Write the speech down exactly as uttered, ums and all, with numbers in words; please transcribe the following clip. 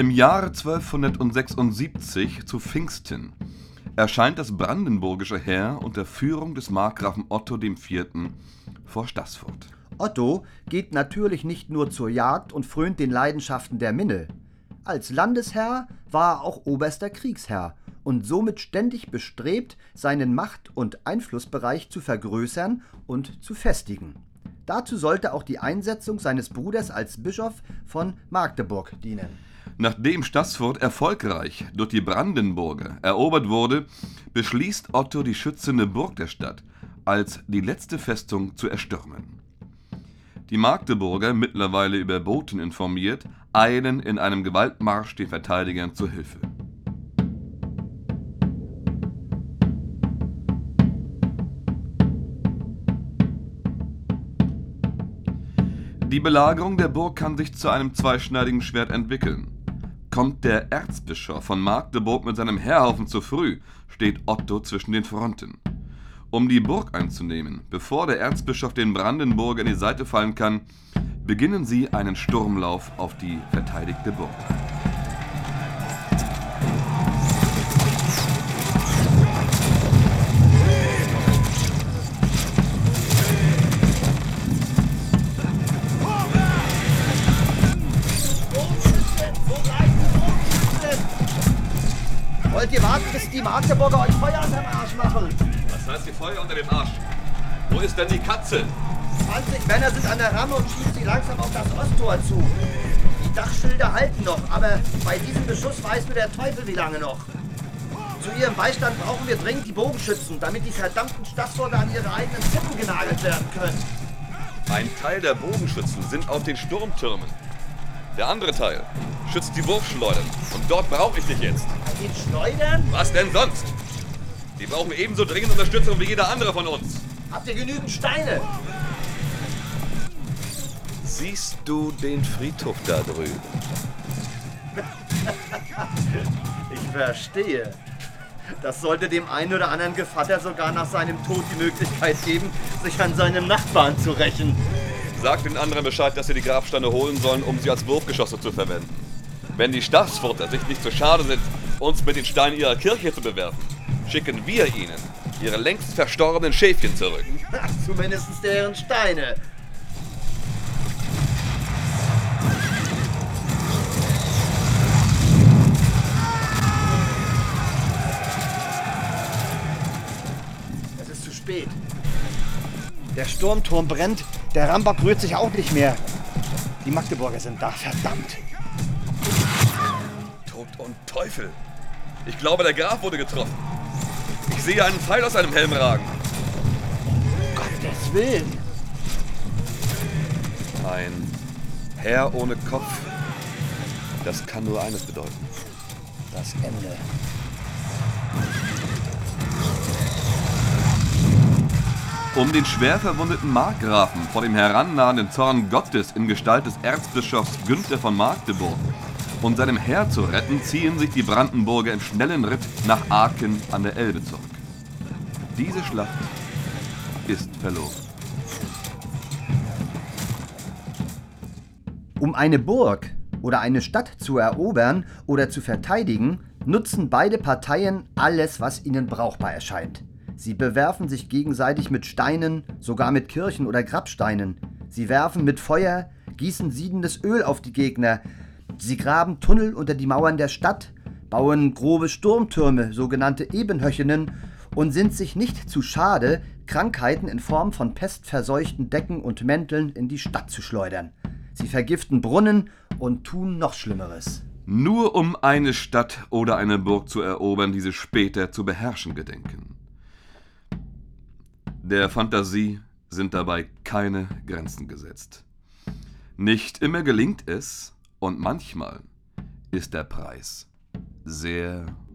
Im Jahre zwölfhundertsechsundsiebzig zu Pfingsten erscheint das brandenburgische Heer unter Führung des Markgrafen Otto der Vierte. vor Staßfurt. Otto geht natürlich nicht nur zur Jagd und frönt den Leidenschaften der Minne. Als Landesherr war er auch oberster Kriegsherr und somit ständig bestrebt, seinen Macht- und Einflussbereich zu vergrößern und zu festigen. Dazu sollte auch die Einsetzung seines Bruders als Bischof von Magdeburg dienen. Nachdem Staßfurt erfolgreich durch die Brandenburger erobert wurde, beschließt Otto, die schützende Burg der Stadt als die letzte Festung zu erstürmen. Die Magdeburger, mittlerweile über Boten informiert, eilen in einem Gewaltmarsch den Verteidigern zur Hilfe. Die Belagerung der Burg kann sich zu einem zweischneidigen Schwert entwickeln. Kommt der Erzbischof von Magdeburg mit seinem Heerhaufen zu früh, steht Otto zwischen den Fronten. Um die Burg einzunehmen, bevor der Erzbischof den Brandenburger in die Seite fallen kann, beginnen sie einen Sturmlauf auf die verteidigte Burg. Wollt ihr warten, bis die Magdeburger euch Feuer unterm Arsch machen? Was heißt die Feuer unter dem Arsch? Wo ist denn die Katze? zwanzig Männer sind an der Ramme und schießen sie langsam auf das Osttor zu. Die Dachschilder halten noch, aber bei diesem Beschuss weiß nur der Teufel wie lange noch. Zu ihrem Beistand brauchen wir dringend die Bogenschützen, damit die verdammten Staßforder an ihre eigenen Zippen genagelt werden können. Ein Teil der Bogenschützen sind auf den Sturmtürmen. Der andere Teil schützt die Wurfschleudern. Und dort brauche ich dich jetzt. Bei den Schleudern? Was denn sonst? Die brauchen ebenso dringend Unterstützung wie jeder andere von uns. Habt ihr genügend Steine? Siehst du den Friedhof da drüben? Ich verstehe. Das sollte dem einen oder anderen Gevatter sogar nach seinem Tod die Möglichkeit geben, sich an seinem Nachbarn zu rächen. Sag den anderen Bescheid, dass sie die Grabsteine holen sollen, um sie als Wurfgeschosse zu verwenden. Wenn die Staßfurter sich nicht so schade sind, uns mit den Steinen ihrer Kirche zu bewerfen, schicken wir ihnen ihre längst verstorbenen Schäfchen zurück. Zumindest deren Steine. Es ist zu spät. Der Sturmturm brennt, der Rambock rührt sich auch nicht mehr. Die Magdeburger sind da, verdammt. Tod und Teufel! Ich glaube, der Graf wurde getroffen. Ich sehe einen Pfeil aus seinem Helm ragen. Um Gottes Willen! Ein Herr ohne Kopf. Das kann nur eines bedeuten. Das Ende. Um den schwer verwundeten Markgrafen vor dem herannahenden Zorn Gottes in Gestalt des Erzbischofs Günther von Magdeburg und seinem Heer zu retten, ziehen sich die Brandenburger im schnellen Ritt nach Aachen an der Elbe zurück. Diese Schlacht ist verloren. Um eine Burg oder eine Stadt zu erobern oder zu verteidigen, nutzen beide Parteien alles, was ihnen brauchbar erscheint. Sie bewerfen sich gegenseitig mit Steinen, sogar mit Kirchen oder Grabsteinen. Sie werfen mit Feuer, gießen siedendes Öl auf die Gegner. Sie graben Tunnel unter die Mauern der Stadt, bauen grobe Sturmtürme, sogenannte Ebenhöchinnen, und sind sich nicht zu schade, Krankheiten in Form von pestverseuchten Decken und Mänteln in die Stadt zu schleudern. Sie vergiften Brunnen und tun noch Schlimmeres. Nur um eine Stadt oder eine Burg zu erobern, diese später zu beherrschen gedenken. Der Fantasie sind dabei keine Grenzen gesetzt. Nicht immer gelingt es und manchmal ist der Preis sehr